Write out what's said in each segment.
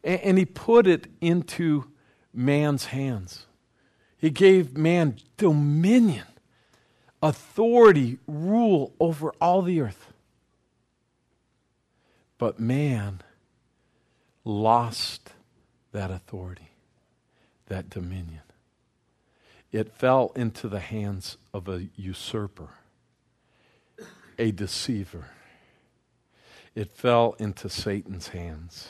And he put it into man's hands. He gave man dominion, authority, rule over all the earth. But man lost that authority, that dominion. It fell into the hands of a usurper, a deceiver. It fell into Satan's hands.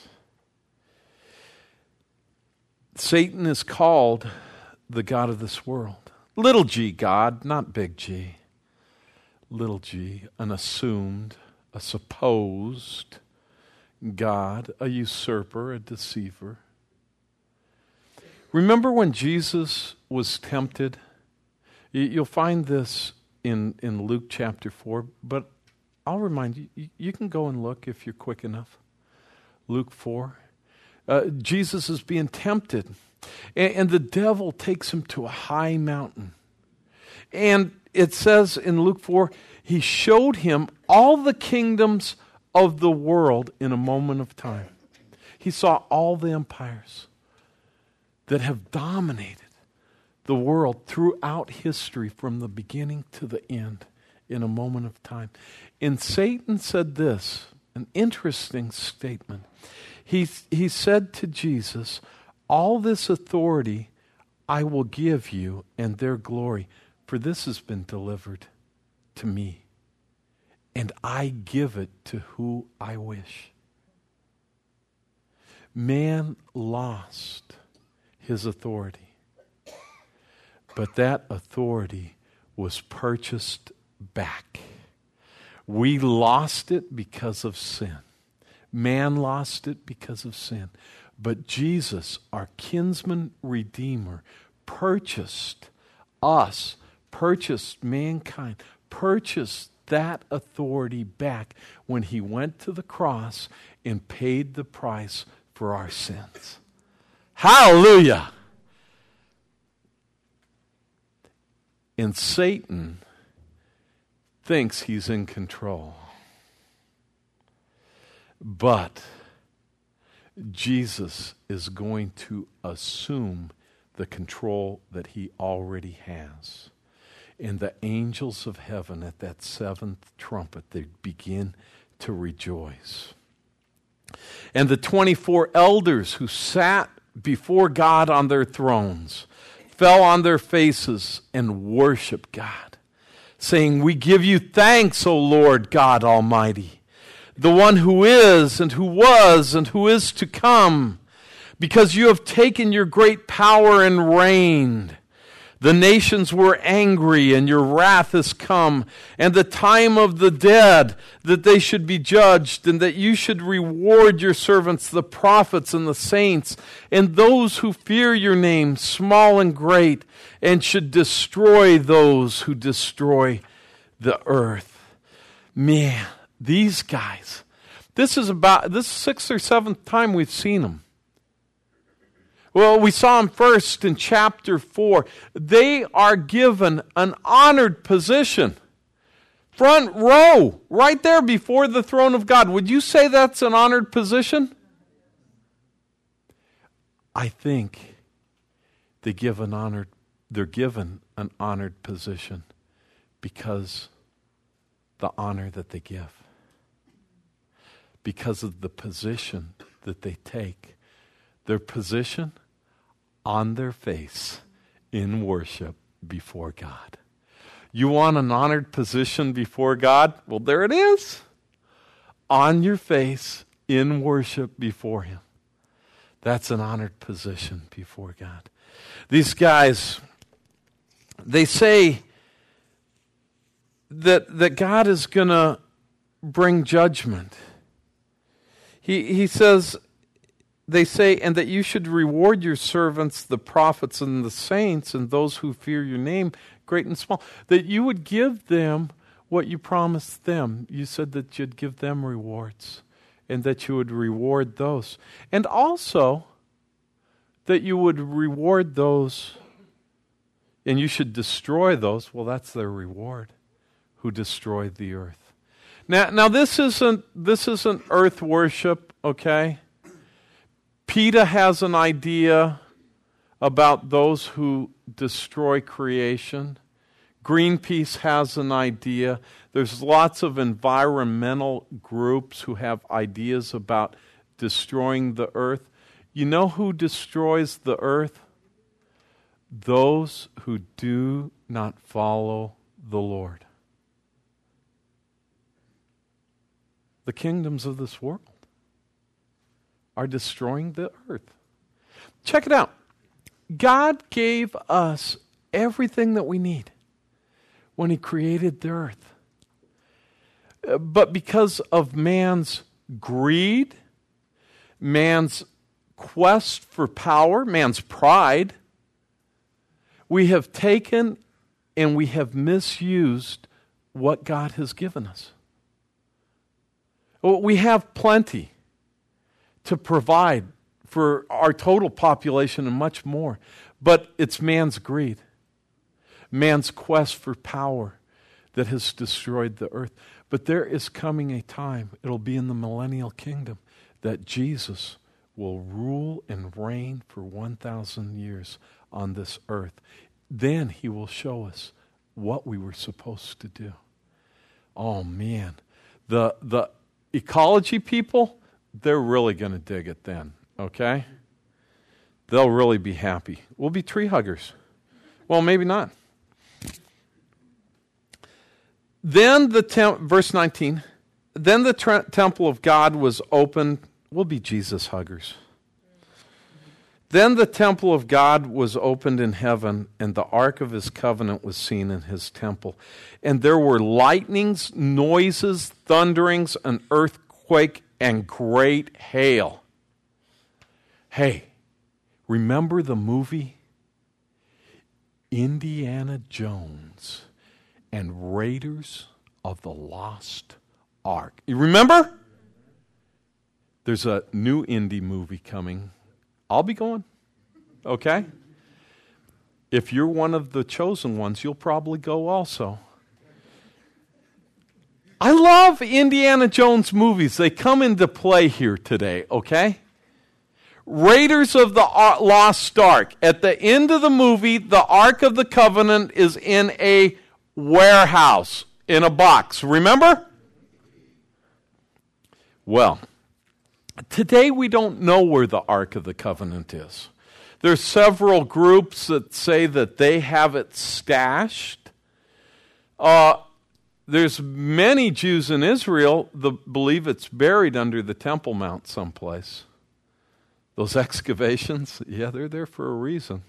Satan is called the god of this world. Little g God, not big G. Little g, an assumed, a supposed God, a usurper, a deceiver. Remember when Jesus was tempted? You'll find this in Luke chapter 4, but I'll remind you, you can go and look if you're quick enough. Luke 4. Jesus is being tempted, and the devil takes him to a high mountain. And it says in Luke 4, he showed him all the kingdoms of the world in a moment of time. He saw all the empires that have dominated the world throughout history from the beginning to the end in a moment of time. And Satan said this, an interesting statement. He said to Jesus, all this authority I will give you and their glory, for this has been delivered to me, and I give it to who I wish. Man lost his authority, but that authority was purchased back. We lost it because of sin. Man lost it because of sin. But Jesus, our kinsman redeemer, purchased us, purchased mankind, purchased that authority back when he went to the cross and paid the price for our sins. Hallelujah! And Satan thinks he's in control. But Jesus is going to assume the control that he already has. And the angels of heaven at that seventh trumpet, they begin to rejoice. And the 24 elders who sat before God on their thrones fell on their faces and worshiped God, saying, we give you thanks, O Lord God Almighty, the one who is and who was and who is to come, because you have taken your great power and reigned. The nations were angry, and your wrath has come, and the time of the dead, that they should be judged, and that you should reward your servants, the prophets and the saints, and those who fear your name, small and great, and should destroy those who destroy the earth. Man, these guys, this is 6th or 7th time we've seen them. Well, we saw them first in chapter 4. They are given an honored position. Front row, right there before the throne of God. Would you say that's an honored position? I think they're given an honored position because the honor that they give. Because of the position that they take. Their position on their face in worship before God. You want an honored position before God? Well, there it is. On your face in worship before Him. That's an honored position before God. These guys, they say that God is going to bring judgment. He says, they say, and that you should reward your servants, the prophets and the saints, and those who fear your name, great and small, that you would give them what you promised them. You said that you'd give them rewards, and that you would reward those. And also, that you would reward those, and you should destroy those, well, that's their reward, who destroyed the earth. Now this isn't earth worship, okay? PETA has an idea about those who destroy creation. Greenpeace has an idea. There's lots of environmental groups who have ideas about destroying the earth. You know who destroys the earth? Those who do not follow the Lord. The kingdoms of this world are destroying the earth. Check it out. God gave us everything that we need when He created the earth. But because of man's greed, man's quest for power, man's pride, we have taken and we have misused what God has given us. We have plenty to provide for our total population and much more, but it's man's greed, man's quest for power that has destroyed the earth. But there is coming a time, it'll be in the millennial kingdom, that Jesus will rule and reign for 1,000 years on this earth. Then He will show us what we were supposed to do. Oh man, the ecology people, they're really going to dig it then, okay? They'll really be happy. We'll be tree huggers. Well, maybe not. Then verse 19, then the temple of God was opened. We'll be Jesus huggers. Then the temple of God was opened in heaven, and the ark of His covenant was seen in His temple. And there were lightnings, noises, thunderings, an earthquake, and great hail. Hey, remember the movie Indiana Jones and Raiders of the Lost Ark? You remember? There's a new indie movie coming. I'll be going, okay? If you're one of the chosen ones, you'll probably go also. I love Indiana Jones movies. They come into play here today, okay? Raiders of the Lost Ark. At the end of the movie, the Ark of the Covenant is in a warehouse, in a box. Remember? Well, today we don't know where the Ark of the Covenant is. There's several groups that say that they have it stashed. There's many Jews in Israel that believe it's buried under the Temple Mount someplace. Those excavations, yeah, they're there for a reason.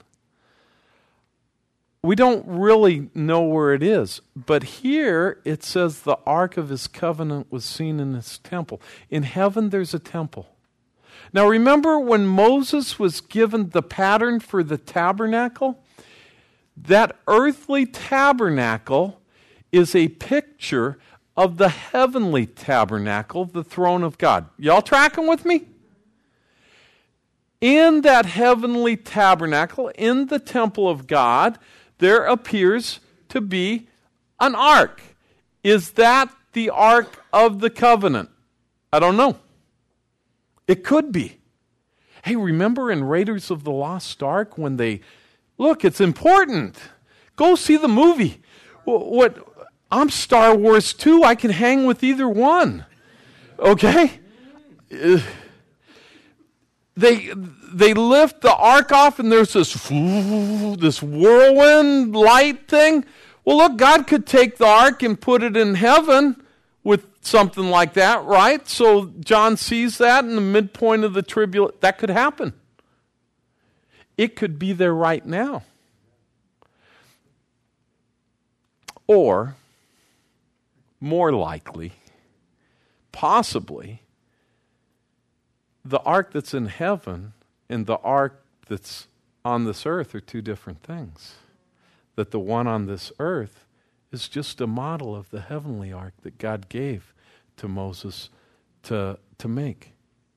We don't really know where it is, but here it says the Ark of His covenant was seen in His temple. In heaven there's a temple. Now remember when Moses was given the pattern for the tabernacle? That earthly tabernacle is a picture of the heavenly tabernacle, the throne of God. Y'all tracking with me? In that heavenly tabernacle, in the temple of God, there appears to be an ark. Is that the Ark of the Covenant? I don't know. It could be. Hey, remember in Raiders of the Lost Ark when they... Look, it's important. Go see the movie. I'm Star Wars too. I can hang with either one. Okay? They lift the ark off and there's this whirlwind light thing. Well, look, God could take the ark and put it in heaven with something like that, right? So John sees that in the midpoint of the tribulation. That could happen. It could be there right now. Or, more likely, possibly, the ark that's in heaven and the ark that's on this earth are two different things. That the one on this earth is just a model of the heavenly ark that God gave to Moses to make.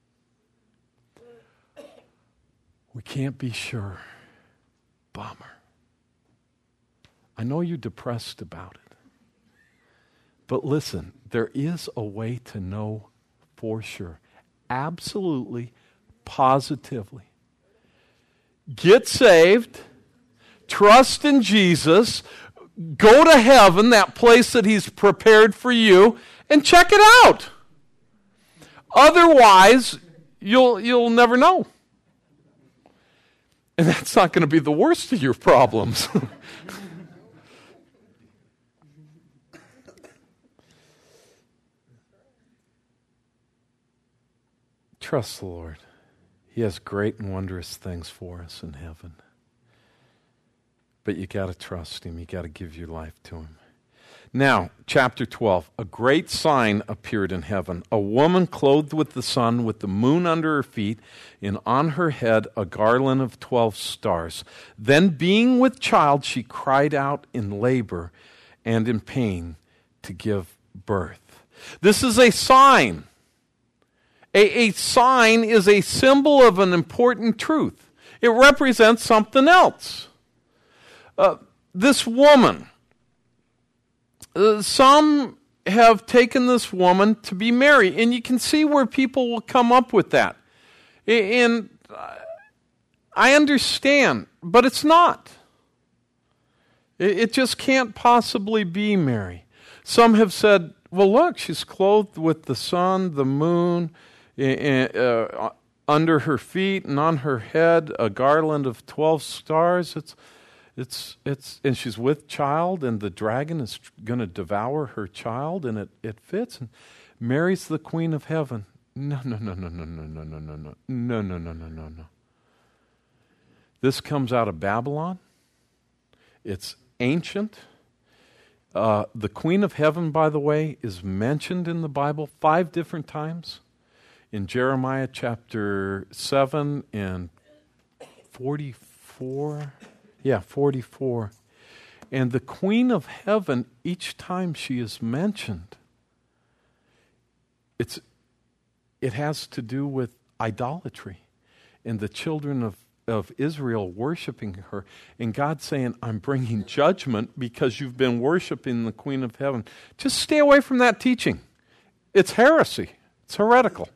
We can't be sure. Bummer. I know you're depressed about it. But listen, there is a way to know for sure. Absolutely, positively. Get saved, trust in Jesus, go to heaven, that place that He's prepared for you, and check it out. Otherwise, you'll never know. And that's not going to be the worst of your problems. Trust the Lord. He has great and wondrous things for us in heaven. But you got to trust Him. You got to give your life to Him. Now, chapter 12. A great sign appeared in heaven. A woman clothed with the sun, with the moon under her feet, and on her head a garland of 12 stars. Then, being with child, she cried out in labor and in pain to give birth. This is a sign. A sign is a symbol of an important truth. It represents something else. This woman, some have taken this woman to be Mary, and you can see where people will come up with that. And I understand, but it's not. It just can't possibly be Mary. Some have said, well, look, she's clothed with the sun, the moon, under her feet and on her head a garland of 12 stars. It's and she's with child, and the dragon is going to devour her child, and it fits. And Mary's the Queen of Heaven. No. This comes out of Babylon. It's ancient. The Queen of Heaven, by the way, is mentioned in the Bible 5 different times. In Jeremiah chapter 7 and 44. Yeah, 44. And the Queen of Heaven, each time she is mentioned, it has to do with idolatry and the children of Israel worshiping her. And God saying, I'm bringing judgment because you've been worshiping the Queen of Heaven. Just stay away from that teaching. It's heresy. It's heretical.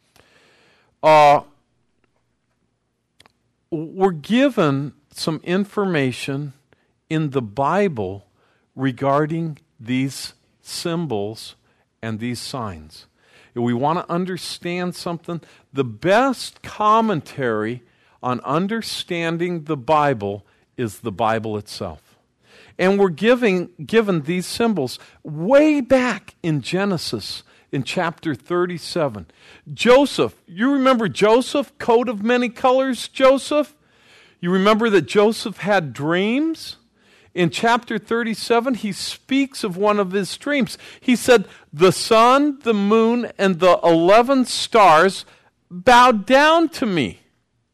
We're given some information in the Bible regarding these symbols and these signs. If we want to understand something, the best commentary on understanding the Bible is the Bible itself. And we're given these symbols way back in Genesis in chapter 37. Joseph, you remember Joseph, coat of many colors, Joseph? You remember that Joseph had dreams? In chapter 37, he speaks of one of his dreams. He said, the sun, the moon, and the 11 stars bowed down to me.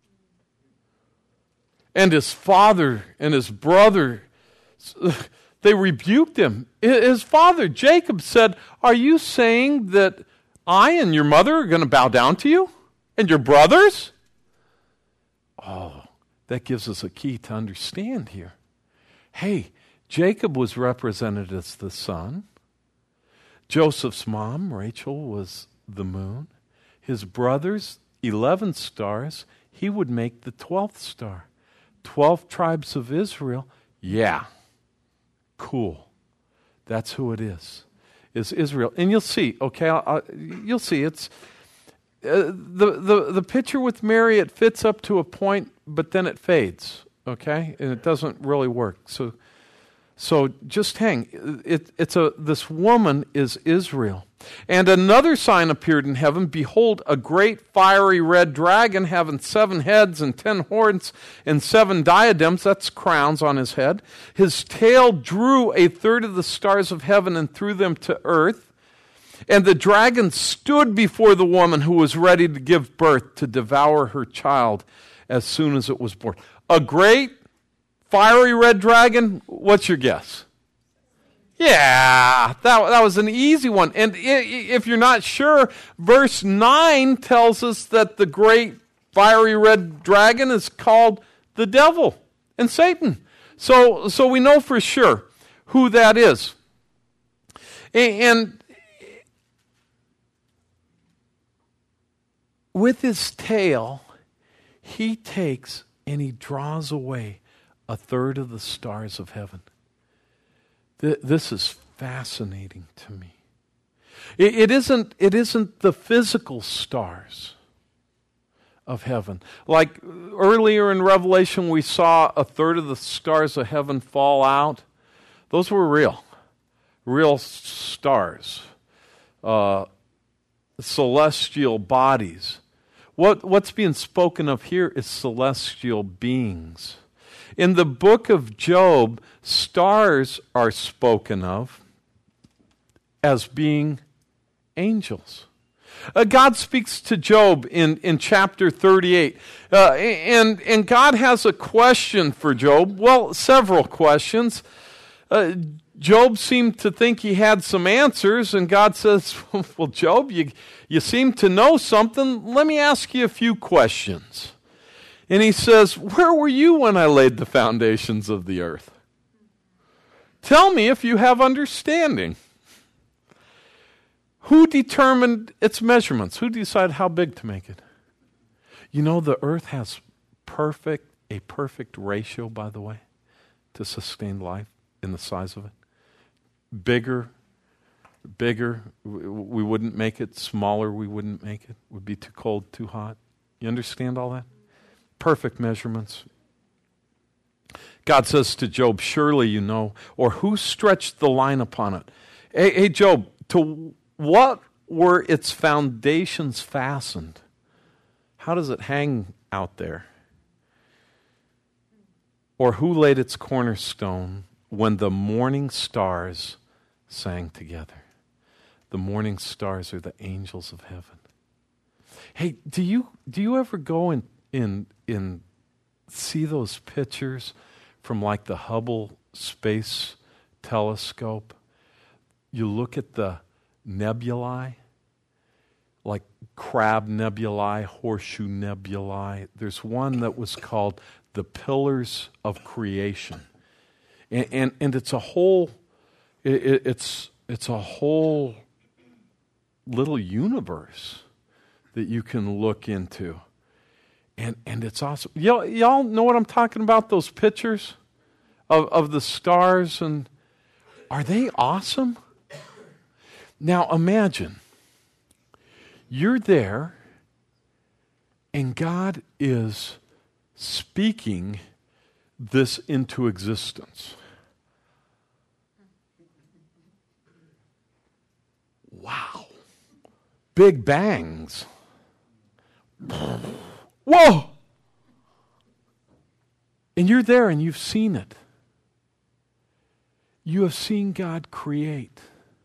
And his father and his brother, they rebuked him. His father, Jacob, said, are you saying that I and your mother are going to bow down to you? And your brothers? Oh, that gives us a key to understand here. Hey, Jacob was represented as the sun. Joseph's mom, Rachel, was the moon. His brothers, 11 stars. He would make the 12th star. 12 tribes of Israel. Yeah. Cool. That's who it is Israel. And you'll see, okay, you'll see. It's the picture with Mary, it fits up to a point, but then it fades, okay? And it doesn't really work. So just hang. This woman is Israel. And another sign appeared in heaven. Behold, a great fiery red dragon having 7 heads and 10 horns and 7 diadems, that's crowns on his head. His tail drew 1/3 of the stars of heaven and threw them to earth. And the dragon stood before the woman who was ready to give birth to devour her child as soon as it was born. A great fiery red dragon, what's your guess? Yeah, that was an easy one. And if you're not sure, verse 9 tells us that the great fiery red dragon is called the devil and Satan. So we know for sure who that is. And with his tail, He takes and he draws away a third of the stars of heaven. This is fascinating to me. It isn't the physical stars of heaven. Like earlier in Revelation, we saw a third of the stars of heaven fall out. Those were real stars, celestial bodies. What's being spoken of here is celestial beings. In the book of Job, stars are spoken of as being angels. God speaks to Job in chapter 38. And God has a question for Job. Well, several questions. Job seemed to think he had some answers, and God says, well, Job, you seem to know something. Let me ask you a few questions. And he says, where were you when I laid the foundations of the earth? Tell me if you have understanding. Who determined its measurements? Who decided how big to make it? You know, the earth has a perfect ratio, by the way, to sustain life in the size of it. Bigger, we wouldn't make it. Smaller, we wouldn't make it. It would be too cold, too hot. You understand all that? Perfect measurements. God says to Job, surely you know, or who stretched the line upon it? Hey Job, to what were its foundations fastened? How does it hang out there? Or who laid its cornerstone when the morning stars sang together? The morning stars are the angels of heaven. Hey, do you ever go and see those pictures from like the Hubble Space Telescope? You look at the nebulae, like Crab Nebulae, Horseshoe Nebulae. There's one that was called the Pillars of Creation, and it's a whole it's a whole little universe that you can look into. And it's awesome. Y'all know what I'm talking about, those pictures of the stars? And are they awesome? Now imagine, you're there and God is speaking this into existence. Wow. Big bangs. Whoa! And you're there and you've seen it. You have seen God create.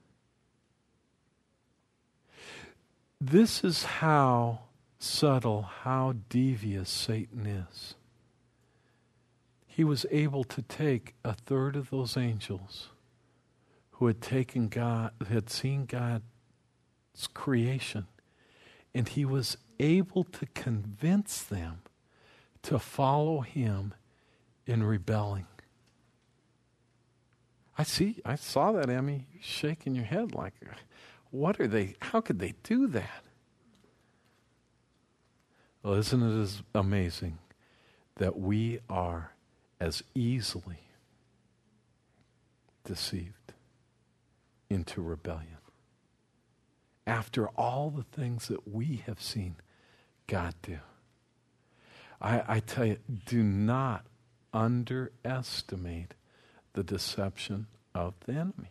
This is how subtle, how devious Satan is. He was able to take a third of those angels who had seen God's creation, and he was able to convince them to follow him in rebelling. I saw that, Emmy. You're shaking your head like, what are they? How could they do that? Well, isn't it as amazing that we are as easily deceived into rebellion after all the things that we have seen God do? I tell you, do not underestimate the deception of the enemy.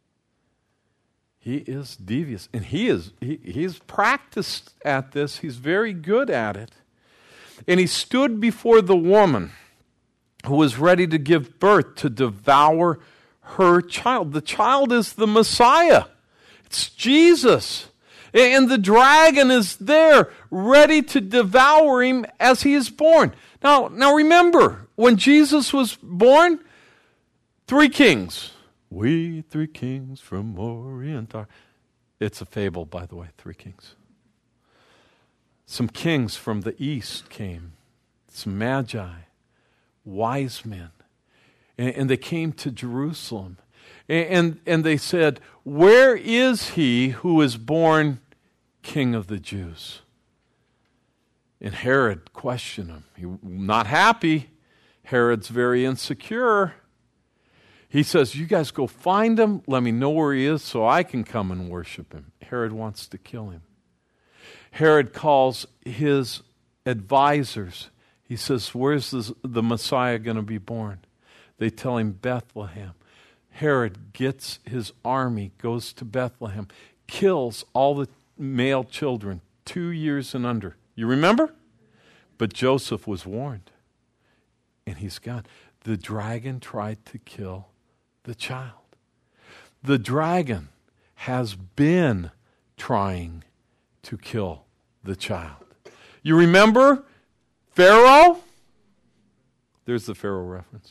He is devious, and he's practiced at this. He's very good at it. And he stood before the woman who was ready to give birth to devour her child. The child is the Messiah. It's Jesus. And the dragon is there, ready to devour him as he is born. Now remember, when Jesus was born, 3 kings. We 3 kings from Orient are. It's a fable, by the way, 3 kings. Some kings from the east came, some magi, wise men, and they came to Jerusalem. And they said, where is he who is born King of the Jews? And Herod questioned him. He not happy. Herod's very insecure. He says, you guys go find him. Let me know where he is so I can come and worship him. Herod wants to kill him. Herod calls his advisors. He says, where's the Messiah going to be born? They tell him Bethlehem. Herod gets his army, goes to Bethlehem, kills all the male children 2 years and under. You remember? But Joseph was warned, and he's gone. The dragon tried to kill the child. The dragon has been trying to kill the child. You remember Pharaoh? There's the Pharaoh reference.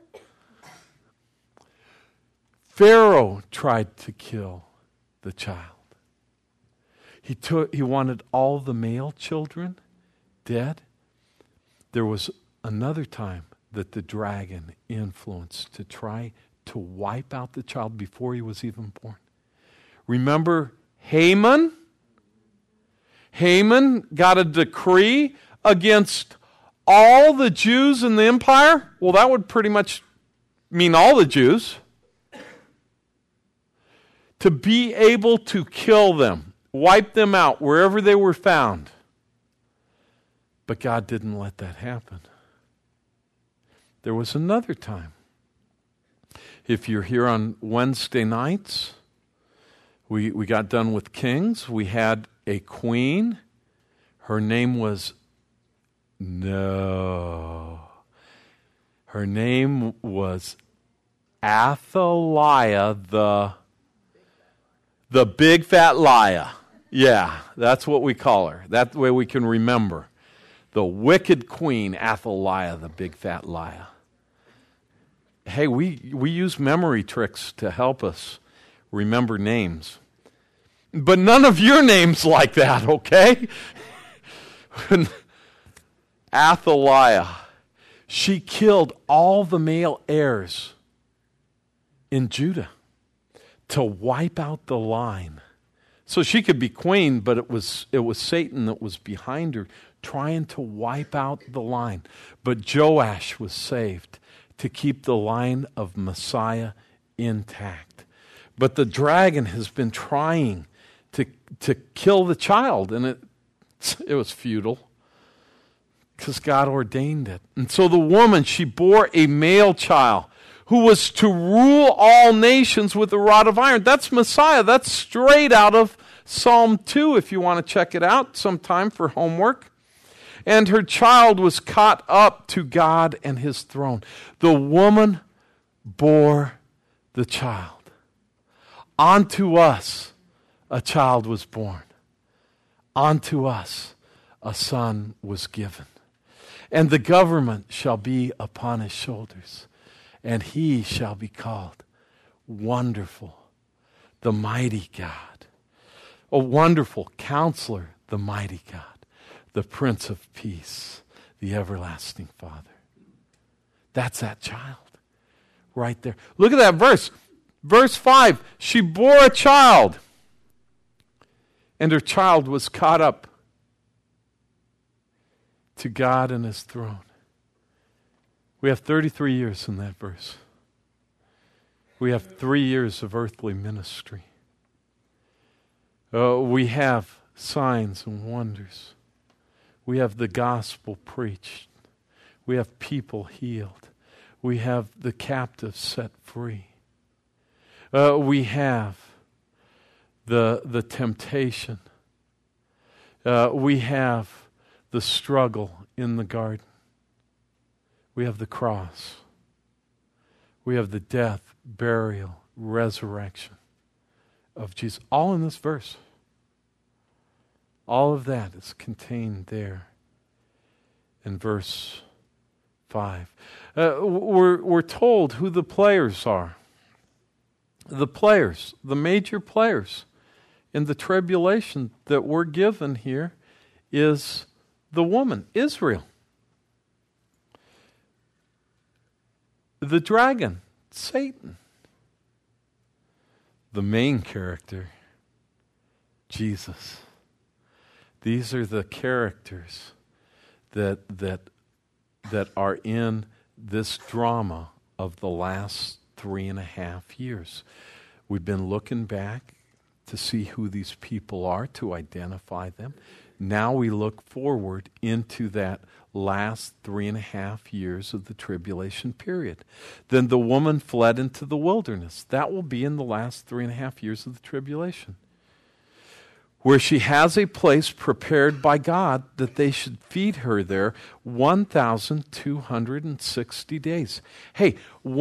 Pharaoh tried to kill the child. He wanted all the male children dead. There was another time that the dragon influenced to try to wipe out the child before he was even born. Remember Haman? Haman got a decree against all the Jews in the empire. Well, that would pretty much mean all the Jews. To be able to kill them, wipe them out wherever they were found. But God didn't let that happen. There was another time. If you're here on Wednesday nights, we got done with Kings. We had a queen. Her name was Her name was Athaliah, the big fat liar. Yeah, that's what we call her. That way we can remember. The wicked queen, Athaliah, the big fat liar. Hey, we use memory tricks to help us remember names. But none of your names like that, okay? Athaliah, she killed all the male heirs in Judah to wipe out the line. So she could be queen, but it was Satan that was behind her, trying to wipe out the line. But Joash was saved to keep the line of Messiah intact. But the dragon has been trying to kill the child, and it was futile because God ordained it. And so the woman, she bore a male child who was to rule all nations with a rod of iron. That's Messiah. That's straight out of Psalm 2, if you want to check it out sometime for homework. And her child was caught up to God and his throne. The woman bore the child. Unto us a child was born. Unto us a son was given. And the government shall be upon his shoulders. And he shall be called Wonderful, the Mighty God. A Wonderful Counselor, the Mighty God. The Prince of Peace, the Everlasting Father. That's that child right there. Look at that verse. Verse 5, she bore a child, and her child was caught up to God and his throne. We have 33 years in that verse. We have 3 years of earthly ministry. We have signs and wonders. We have the gospel preached. We have people healed. We have the captives set free. We have the temptation. We have the struggle in the garden. We have the cross. We have the death, burial, resurrection of Jesus. All in this verse. All of that is contained there in verse 5. We're told who the players are. The players, the major players in the tribulation that we're given here is the woman, Israel. The dragon, Satan. The main character, Jesus. These are the characters that are in this drama of the last 3.5 years. We've been looking back to see who these people are, to identify them. Now we look forward into that last 3.5 years of the tribulation period. Then the woman fled into the wilderness. That will be in the last 3.5 years of the tribulation, where she has a place prepared by God that they should feed her there 1,260 days. Hey,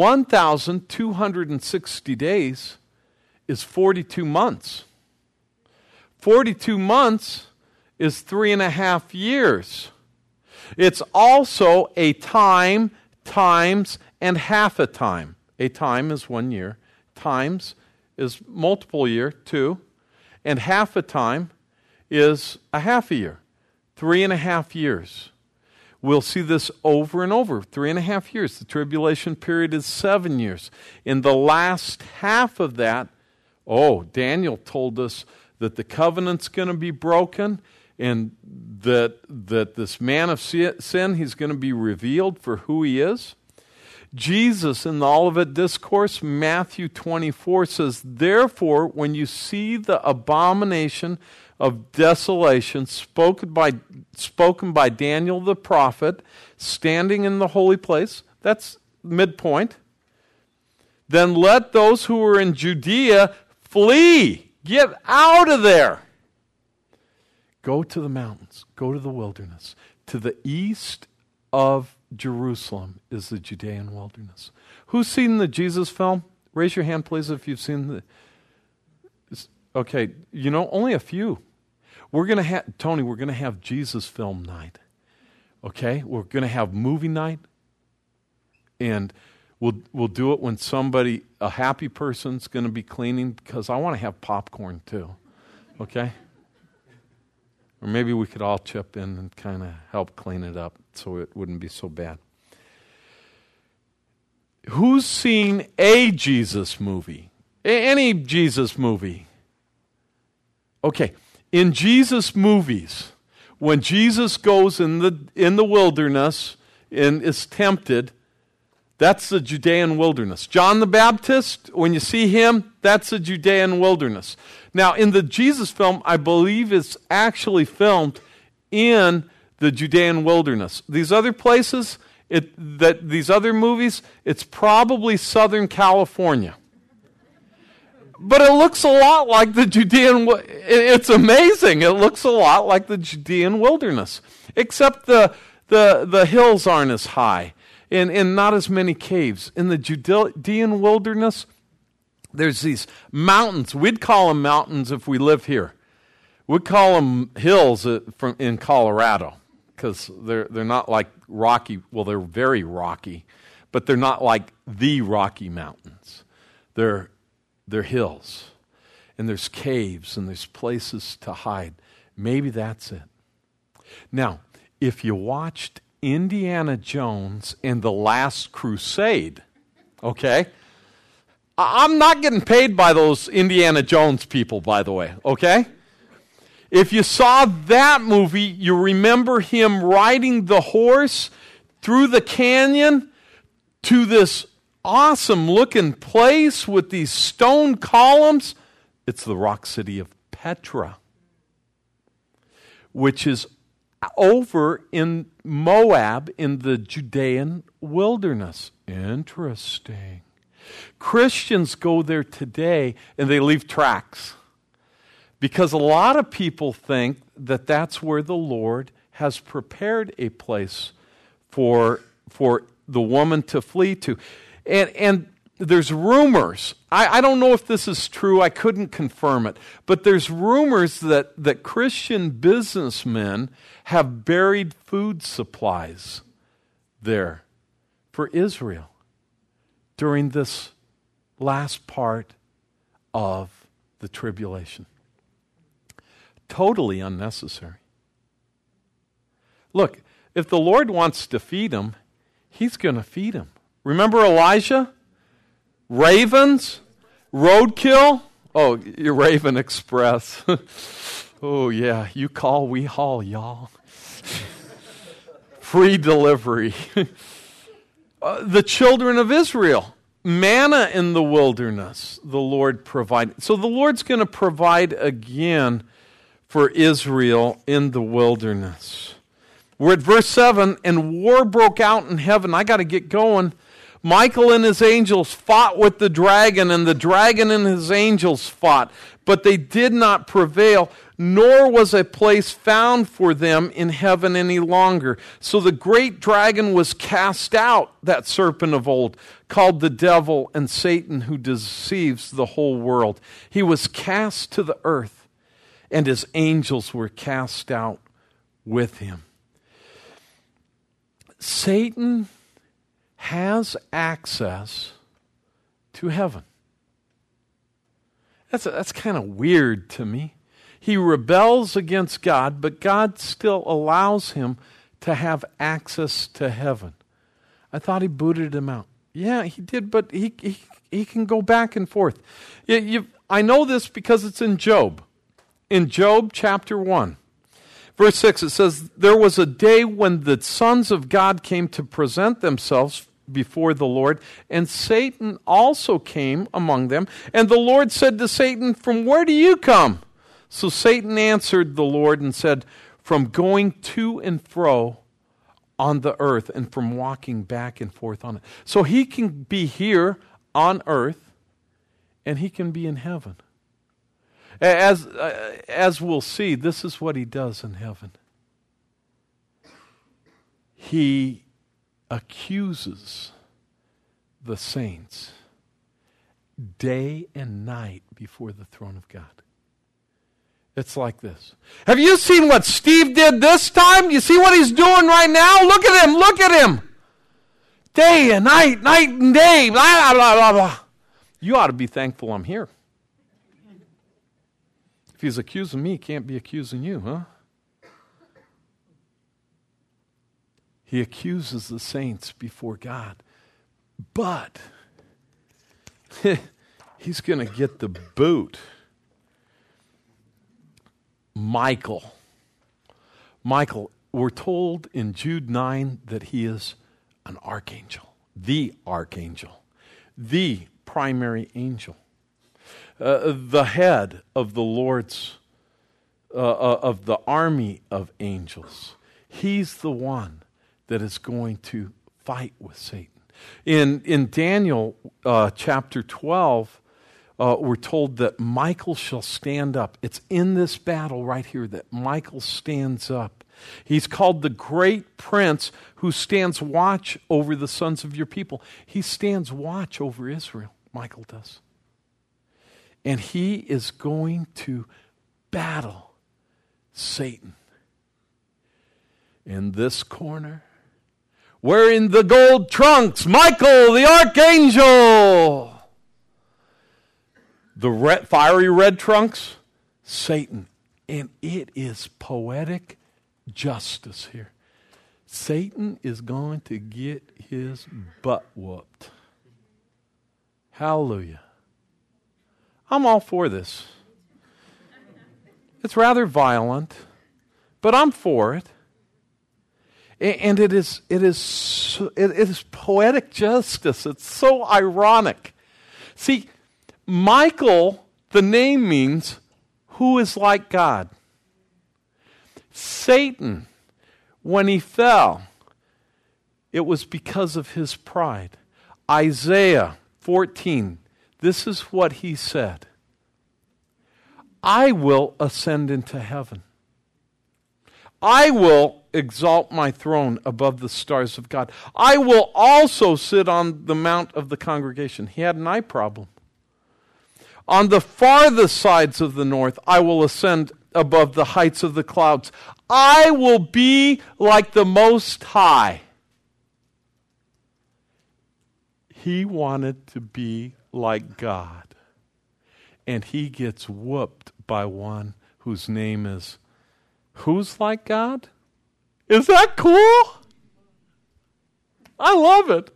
1,260 days is 42 months. 42 months is 3.5 years. It's also a time, times, and half a time. A time is 1 year. Times is multiple year, 2. And half a time is a half a year. 3.5 years. We'll see this over and over. 3.5 years. The tribulation period is 7 years. In the last half of that, Daniel told us that the covenant's going to be broken, and that this man of sin, he's going to be revealed for who he is. Jesus, in the Olivet Discourse, Matthew 24, says, "Therefore, when you see the abomination of desolation spoken by Daniel the prophet, standing in the holy place," that's midpoint, "then let those who are in Judea flee." Get out of there. Go to the mountains. Go to the wilderness. To the east of Jerusalem is the Judean wilderness. Who's seen the Jesus film? Raise your hand, please, if you've seen the... Okay, only a few. We're going to have, Tony, we're going to have Jesus film night. Okay? We're going to have movie night. And we'll do it when a happy person's going to be cleaning, because I want to have popcorn too. Okay? Or maybe we could all chip in and kind of help clean it up so it wouldn't be so bad. Who's seen a Jesus movie? Any Jesus movie? Okay. In Jesus movies, when Jesus goes in the wilderness and is tempted, that's the Judean wilderness. John the Baptist, when you see him, that's the Judean wilderness. Now, in the Jesus film, I believe it's actually filmed in the Judean wilderness. These other places, these other movies, it's probably Southern California. But it looks a lot like the Judean, it's amazing. It looks a lot like the Judean wilderness, except the hills aren't as high. And not as many caves. In the Judean wilderness, there's these mountains. We'd call them mountains if we live here. We'd call them hills in Colorado, because they're not like rocky. Well, they're very rocky, but they're not like the Rocky Mountains. They're hills, and there's caves, and there's places to hide. Maybe that's it. Now, if you watched Indiana Jones and the Last Crusade, okay? I'm not getting paid by those Indiana Jones people, by the way, okay? If you saw that movie, you remember him riding the horse through the canyon to this awesome-looking place with these stone columns. It's the rock city of Petra, which is over in Moab in the Judean wilderness. Interesting. Christians go there today and they leave tracts, because a lot of people think that that's where the Lord has prepared a place for the woman to flee to. And there's rumors. I don't know if this is true. I couldn't confirm it. But there's rumors that Christian businessmen have buried food supplies there for Israel during this last part of the tribulation. Totally unnecessary. Look, if the Lord wants to feed them, He's going to feed them. Remember Elijah? Ravens? Roadkill? Oh, your Raven Express. Oh, yeah. You call, we haul, y'all. free delivery. The children of Israel, manna in the wilderness, the Lord provided. So the Lord's going to provide again for Israel in the wilderness. We're at verse 7, and war broke out in heaven. I got to get going. Michael and his angels fought with the dragon, and the dragon and his angels fought, but they did not prevail, nor was a place found for them in heaven any longer. So the great dragon was cast out, that serpent of old, called the devil and Satan, who deceives the whole world. He was cast to the earth, and his angels were cast out with him. Satan has access to heaven. That's kind of weird to me. He rebels against God, but God still allows him to have access to heaven. I thought he booted him out. Yeah, he did, but he can go back and forth. I know this because it's in Job. In Job chapter 1. Verse 6, it says, there was a day when the sons of God came to present themselves before the Lord, and Satan also came among them. And the Lord said to Satan, from where do you come? So Satan answered the Lord and said, from going to and fro on the earth and from walking back and forth on it. So he can be here on earth and he can be in heaven. As we'll see, this is what he does in heaven. He accuses the saints day and night before the throne of God. It's like this. Have you seen what Steve did this time? You see what he's doing right now? Look at him, look at him. Day and night, night and day, blah, blah, blah, blah. You ought to be thankful I'm here. If he's accusing me, he can't be accusing you, huh? He accuses the saints before God. But he's going to get the boot. Michael, we're told in Jude 9 that he is an archangel, the primary angel. The head of the Lord's, of the army of angels. He's the one that is going to fight with Satan. In Daniel chapter 12, we're told that Michael shall stand up. It's in this battle right here that Michael stands up. He's called the great prince who stands watch over the sons of your people. He stands watch over Israel, Michael does. And he is going to battle Satan. In this corner, wearing the gold trunks, Michael the archangel. The fiery red trunks, Satan. And it is poetic justice here. Satan is going to get his butt whooped. Hallelujah. I'm all for this. It's rather violent, but I'm for it. And it is poetic justice. It's so ironic. See, Michael, the name means who is like God. Satan, when he fell, it was because of his pride. Isaiah 14, this is what he said. I will ascend into heaven. I will exalt my throne above the stars of God. I will also sit on the mount of the congregation. He had an eye problem. On the farthest sides of the north, I will ascend above the heights of the clouds. I will be like the Most High. He wanted to be like God. And he gets whooped by one whose name is, who's like God? Is that cool? I love it.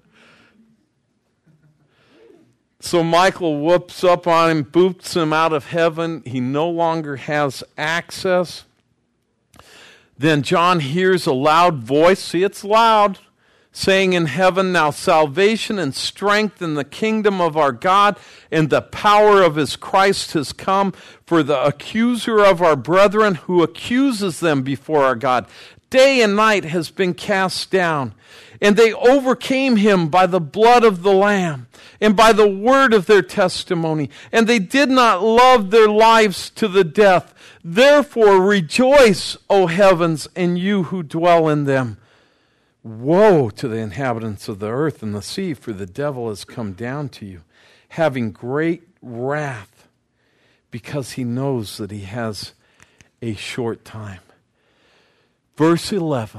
So Michael whoops up on him, boots him out of heaven. He no longer has access. Then John hears a loud voice, see, it's loud, saying in heaven, now salvation and strength in the kingdom of our God and the power of his Christ has come, for the accuser of our brethren who accuses them before our God day and night has been cast down. And they overcame him by the blood of the Lamb and by the word of their testimony. And they did not love their lives to the death. Therefore rejoice, O heavens, and you who dwell in them. Woe to the inhabitants of the earth and the sea, for the devil has come down to you, having great wrath, because he knows that he has a short time. Verse 11.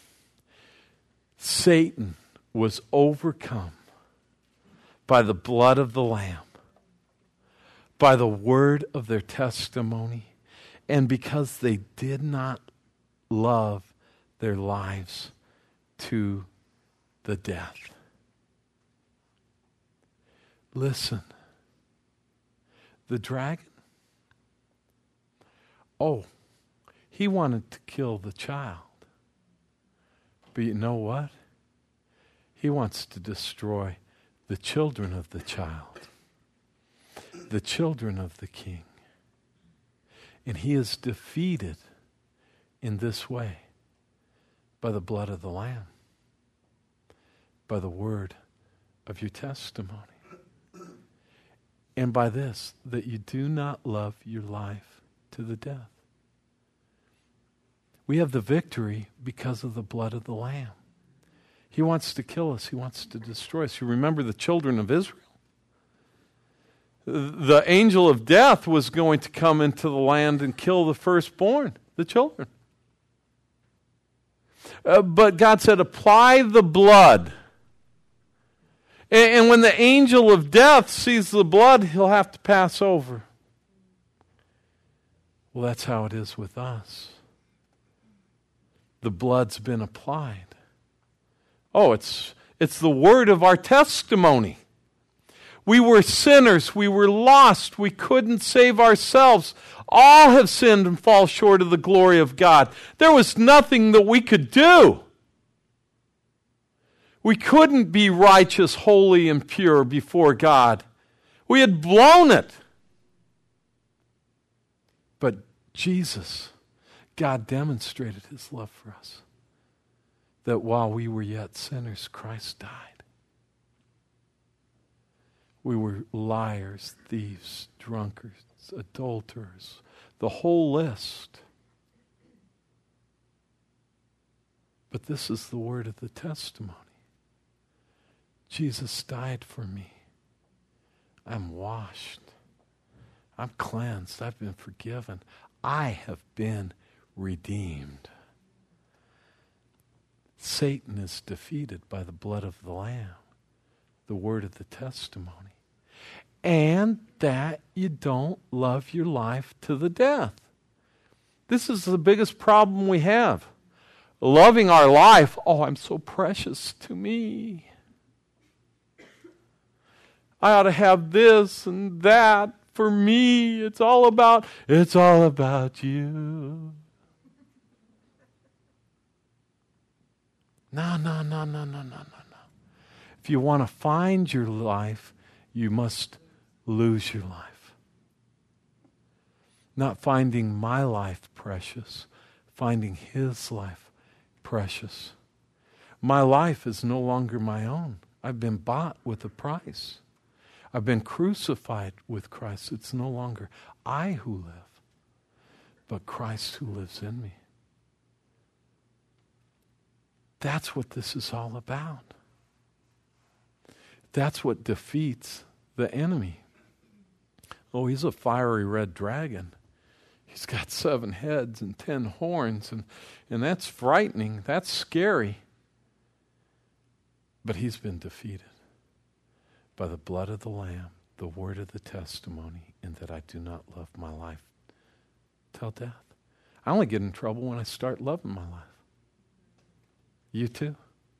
Satan was overcome by the blood of the Lamb, by the word of their testimony, and because they did not love their lives to the death. Listen, the dragon, he wanted to kill the child. But you know what? He wants to destroy the children of the child, the children of the king. And he is defeated in this way by the blood of the Lamb, by the word of your testimony, and by this, that you do not love your life to the death. We have the victory because of the blood of the Lamb. He wants to kill us. He wants to destroy us. You remember the children of Israel? The angel of death was going to come into the land and kill the firstborn, the children. But God said, apply the blood. And when the angel of death sees the blood, he'll have to pass over. Well, that's how it is with us. The blood's been applied. It's the word of our testimony. We were sinners. We were lost. We couldn't save ourselves. All have sinned and fall short of the glory of God. There was nothing that we could do. We couldn't be righteous, holy, and pure before God. We had blown it. But Jesus, God demonstrated his love for us. That while we were yet sinners, Christ died. We were liars, thieves, drunkards, adulterers, the whole list. But this is the word of the testimony. Jesus died for me. I'm washed. I'm cleansed. I've been forgiven. I have been redeemed. Satan is defeated by the blood of the Lamb, the word of the testimony, and that you don't love your life to the death. This is the biggest problem we have. Loving our life, I'm so precious to me. I ought to have this and that for me. It's all about you. No. If you want to find your life, you must lose your life. Not finding my life precious, finding his life precious. My life is no longer my own. I've been bought with a price. I've been crucified with Christ. It's no longer I who live, but Christ who lives in me. That's what this is all about. That's what defeats the enemy. He's a fiery red dragon. He's got 7 heads and 10 horns, and that's frightening. That's scary. But he's been defeated by the blood of the Lamb, the word of the testimony, and that I do not love my life till death. I only get in trouble when I start loving my life. You too?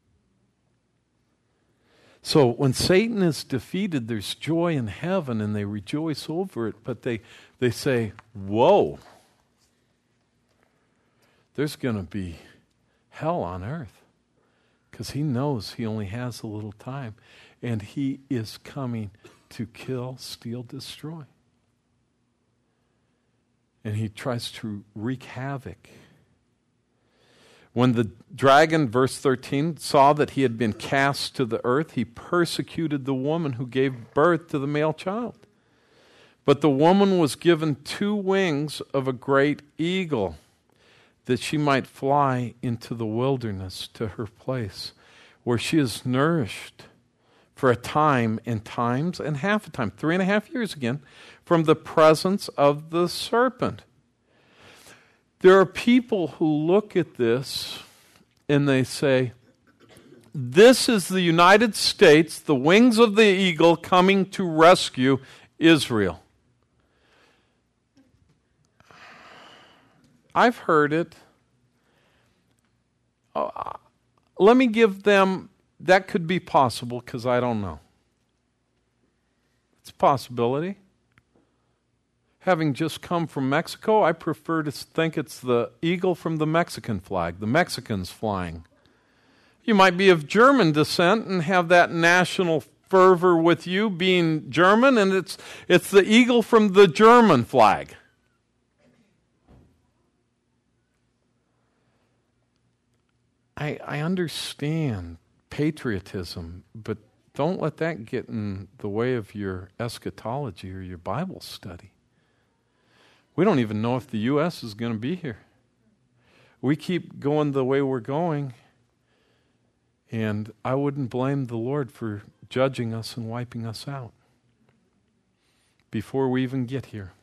So when Satan is defeated, there's joy in heaven and they rejoice over it, but they say, whoa. there's going to be hell on earth because he knows he only has a little time, and he is coming to kill, steal, destroy. And he tries to wreak havoc. When the dragon, verse 13, saw that he had been cast to the earth, he persecuted the woman who gave birth to the male child. But the woman was given 2 wings of a great eagle, that she might fly into the wilderness to her place, where she is nourished for a time and times and half a time, 3.5 years again, from the presence of the serpent. There are people who look at this and they say, this is the United States, the wings of the eagle, coming to rescue Israel. I've heard it. Let me give them, that could be possible because I don't know. It's a possibility. Having just come from Mexico, I prefer to think it's the eagle from the Mexican flag, the Mexicans flying. You might be of German descent and have that national fervor with you being German, and it's the eagle from the German flag. I understand patriotism, but don't let that get in the way of your eschatology or your Bible study. We don't even know if the U.S. is going to be here. We keep going the way we're going, and I wouldn't blame the Lord for judging us and wiping us out before we even get here.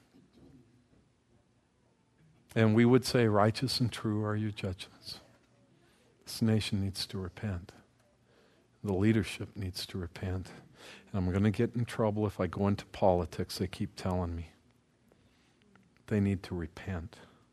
And we would say, righteous and true are your judgments. This nation needs to repent. The leadership needs to repent. And I'm going to get in trouble if I go into politics, they keep telling me. They need to repent.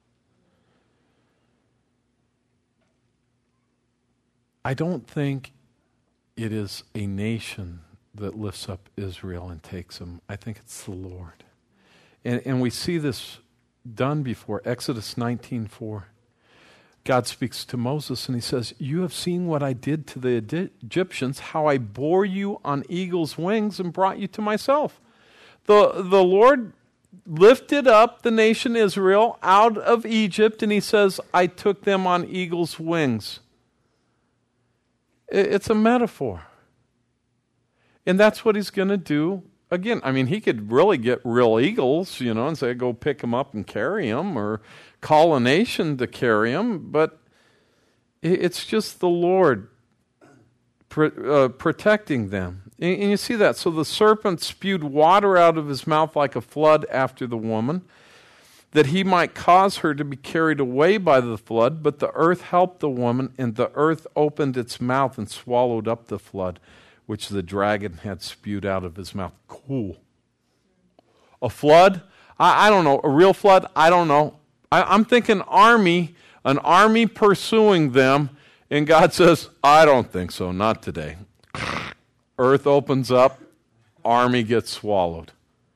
I don't think it is a nation that lifts up Israel and takes them. I think it's the Lord. And we see this done before. Exodus 19:4. God speaks to Moses and he says, you have seen what I did to the Egyptians, how I bore you on eagle's wings and brought you to myself. The Lord lifted up the nation Israel out of Egypt, and he says, I took them on eagle's wings. It's a metaphor. And that's what he's going to do. Again, I mean, he could really get real eagles, and say, go pick them up and carry them, or call a nation to carry them, but it's just the Lord protecting them. And you see that. So the serpent spewed water out of his mouth like a flood after the woman, that he might cause her to be carried away by the flood. But the earth helped the woman, and the earth opened its mouth and swallowed up the flood, which the dragon had spewed out of his mouth. Cool. A flood? I don't know. A real flood? I don't know. I'm thinking an army pursuing them, and God says, I don't think so, not today. Earth opens up, army gets swallowed.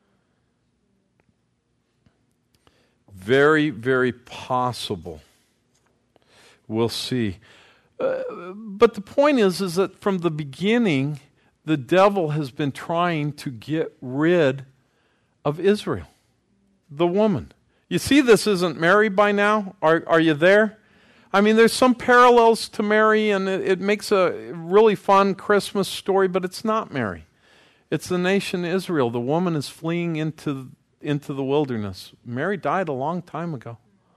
Very, very possible. We'll see. But the point is that from the beginning, the devil has been trying to get rid of Israel, the woman. You see, this isn't Mary by now. Are you there? I mean, there's some parallels to Mary, and it makes a really fun Christmas story, but it's not Mary. It's the nation Israel. The woman is fleeing into the wilderness. Mary died a long time ago.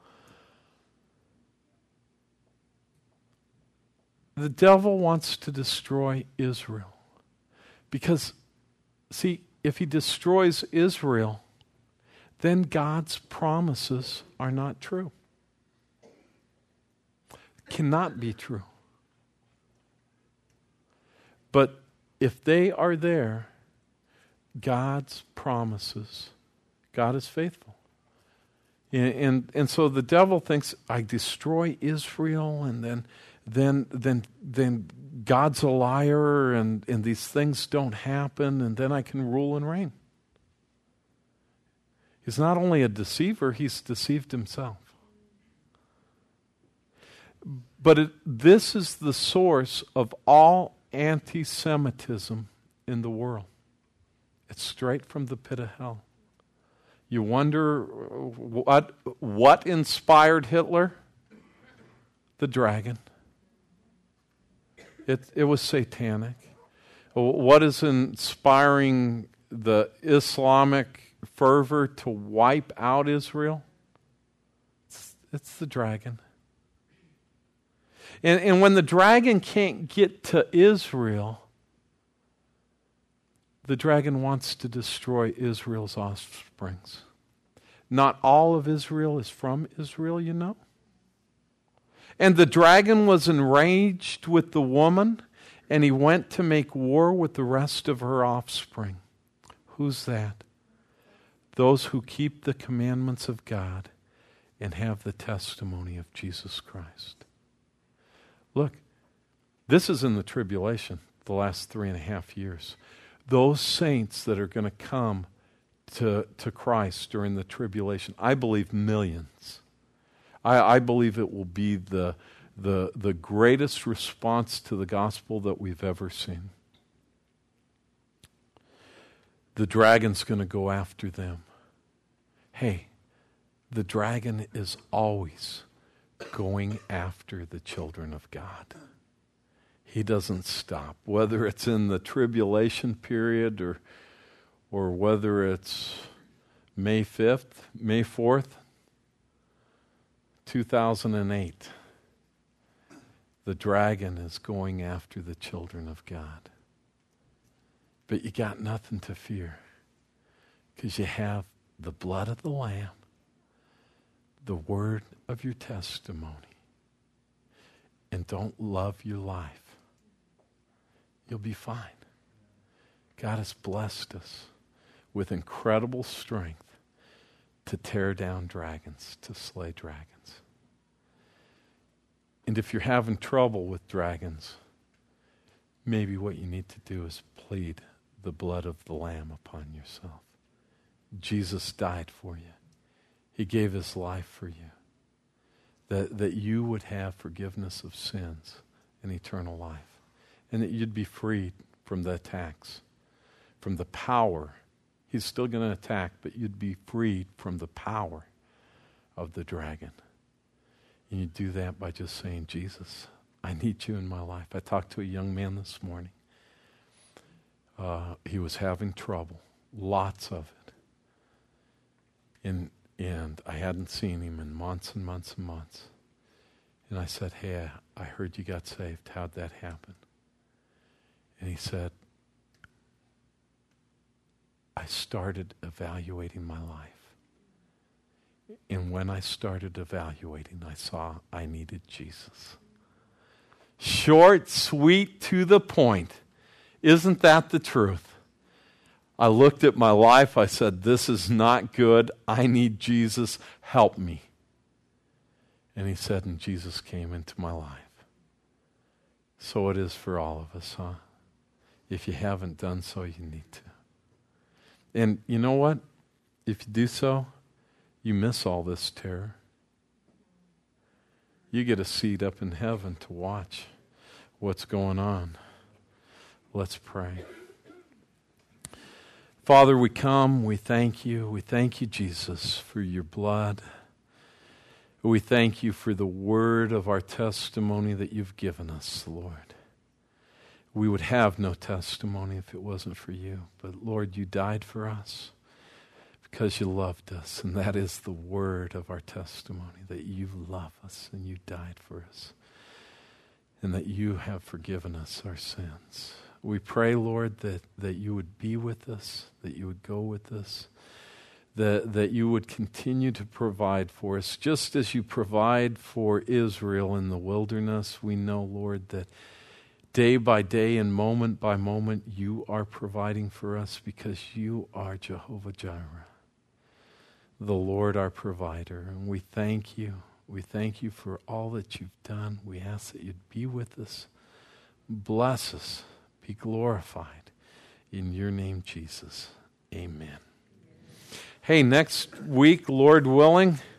The devil wants to destroy Israel. Because, see, if he destroys Israel, then God's promises are not true. Cannot be true. But if they are there, God's promises, God is faithful. And so the devil thinks, I destroy Israel, and then God's a liar, and these things don't happen, and then I can rule and reign. He's not only a deceiver, he's deceived himself. But this is the source of all anti-Semitism in the world. It's straight from the pit of hell. You wonder what inspired Hitler? The dragon. It was satanic. What is inspiring the Islamic fervor to wipe out Israel? It's the dragon. And when the dragon can't get to Israel, the dragon wants to destroy Israel's offsprings. Not all of Israel is from Israel, you know. And the dragon was enraged with the woman, and he went to make war with the rest of her offspring. Who's that? Those who keep the commandments of God and have the testimony of Jesus Christ. Look, this is in the tribulation, the last 3.5 years. Those saints that are going to come to Christ during the tribulation, I believe millions. I believe it will be the greatest response to the gospel that we've ever seen. The dragon's going to go after them. Hey, the dragon is always going after the children of God. He doesn't stop, whether it's in the tribulation period or whether it's May 4th, 2008. The dragon is going after the children of God. But you got nothing to fear because you have the blood of the Lamb, the word of your testimony, and don't love your life. You'll be fine. God has blessed us with incredible strength to tear down dragons, to slay dragons. And if you're having trouble with dragons, maybe what you need to do is plead the blood of the Lamb upon yourself. Jesus died for you. He gave his life for you. That you would have forgiveness of sins and eternal life. And that you'd be freed from the attacks, from the power. He's still going to attack, but you'd be freed from the power of the dragon. And you do that by just saying, Jesus, I need you in my life. I talked to a young man this morning. He was having trouble, lots of it. And I hadn't seen him in months and months and months. And I said, hey, I heard you got saved. How'd that happen? And he said, I started evaluating my life. And when I started evaluating, I saw I needed Jesus. Short, sweet, to the point. Isn't that the truth? I looked at my life. I said, this is not good. I need Jesus. Help me. And he said, and Jesus came into my life. So it is for all of us, huh? If you haven't done so, you need to. And you know what? If you do so, you miss all this terror. You get a seat up in heaven to watch what's going on. Let's pray. Father, we come, we thank you. We thank you, Jesus, for your blood. We thank you for the word of our testimony that you've given us, Lord. We would have no testimony if it wasn't for you. But Lord, you died for us because you loved us. And that is the word of our testimony, that you love us and you died for us. And that you have forgiven us our sins. We pray, Lord, that you would be with us, that you would go with us, that you would continue to provide for us. Just as you provide for Israel in the wilderness, we know, Lord, that day by day and moment by moment, you are providing for us because you are Jehovah Jireh, the Lord our provider. And we thank you. We thank you for all that you've done. We ask that you'd be with us. Bless us. Be glorified. In your name, Jesus. Amen. Hey, next week, Lord willing,